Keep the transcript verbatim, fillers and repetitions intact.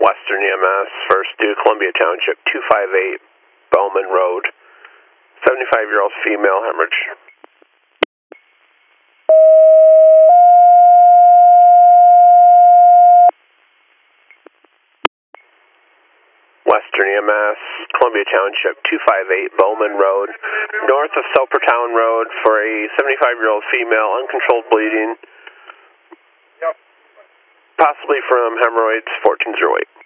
Western E M S, first due Columbia Township, two five eight Bowman Road, seventy-five-year-old female hemorrhage. Western E M S, Columbia Township, two five eight Bowman Road, north of Soper Town Road for a seventy-five-year-old female, uncontrolled bleeding, possibly from hemorrhoids, fourteen oh eight.